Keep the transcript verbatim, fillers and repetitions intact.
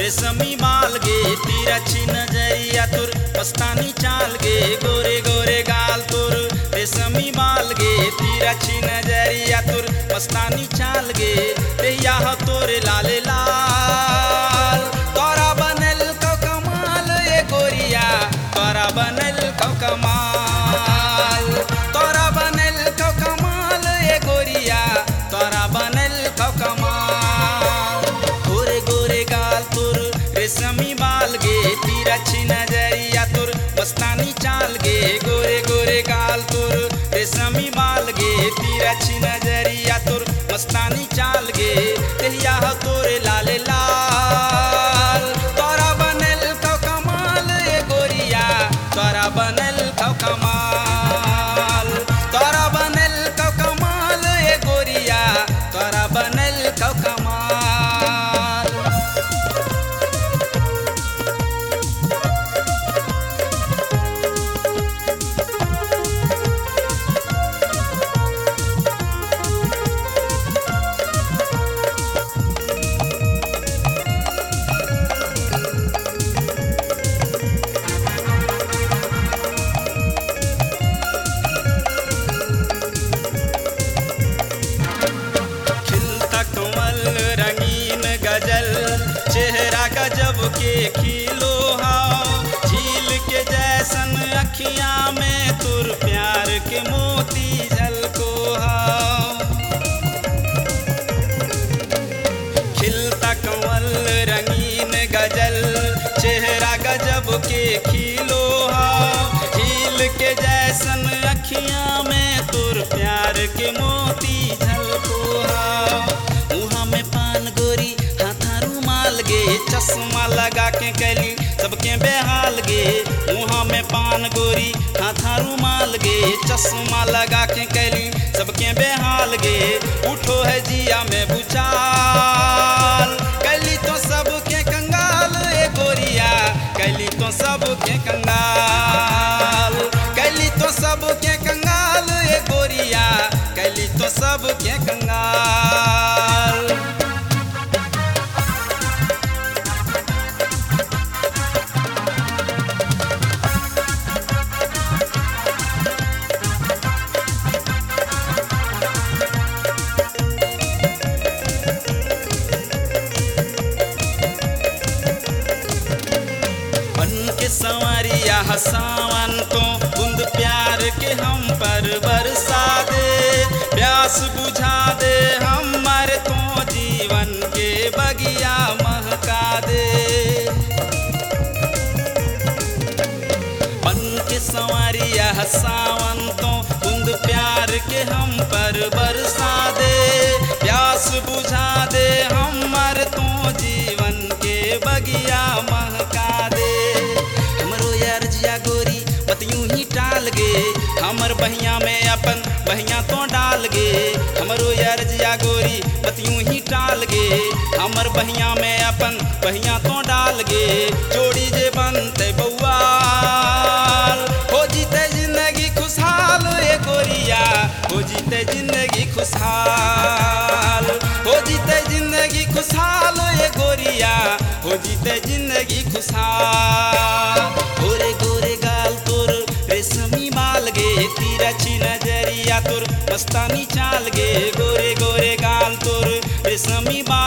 रेशमी बाल गे तिरछी नजरिया तुर मस्तानी चाल गे गोरे गोरे गाल तुर रेशमी बाल गे तिरछी नजरिया तुर मस्तानी चाल गे देहिया हो तोरे लाले लाल तोरा बनल कौ कमाल ए गोरिया तोरा बनल कौ कमाल तोरा बनल कौ कमाल ए गोरिया तोरा बनल कौ कमाल गोरे गोरे गाल तुर रेशमी बाल गे तिरछी नजरिया तुर मस्तानी चाल गे गोरे गोरे गाल तुर रेशमी बाल गे तिरछी नजरिया तुर मस्तानी चाल गे देहिया हो तोरे लाले लाल तोरा बनल कौ कमाल ए गोरिया तोरा बनल कौ कमाल तोरा बनल कौ कमाल ए गोरिया तोरा बनल कौ कमाल। गजल चेहरा गजब के खिलो हाओ झील के जैसन अखियां में तुर प्यार के मोती झलको हाओ खिलता कंवल रंगीन गजल चेहरा गजब के खिलो हाओ झील के जैसन अखियां में तुर प्यार के मोती झलको हाओ मुँह में पान गोरी चश्मा लगा के कैली सबके बेहाल गे मुँह में पान गोरी हाथा रुमाल गे चश्मा लगा के कैली सबके बेहाल गे उठो है जिया में बुचाल कैली तो सबके कंगाल ए गोरिया कैली तो सबके कंगाल कैली तो सबके कंगाल ए गोरिया कैली तो सबके कंगाल। संवरिया हसावन तो बूंद प्यार के हम पर बरसा दे प्यास बुझा दे हमार तो जीवन के बगिया महका दे बन के संवरिया हसावन तो बूंद प्यार के हम पर बरसा दे प्यास बुझा दे हमार तो जीवन के बगिया महका दे गोरी बतियूं ही टाल गे हमर बहिया में अपन बहिया तो डाल गे हमरो यारजिया गोरी बतियूं ही टाल गे हमर बहिया में अपन बहिया तो डाल गे जोड़ी जे बनते बउआल हो जीते जिंदगी खुशहाल ए गोरिया हो जीते जिंदगी खुशहाल हो जीते जिंदगी खुशहाल ए गोरिया हो जीते जिंदगी खुशहाल। गोरे गोरे गाल तुर रेशमी बाल गे तिरछी नजरिया तुर मस्तानी चाल गे गोरे गोरे गाल तुर रेशमी बाल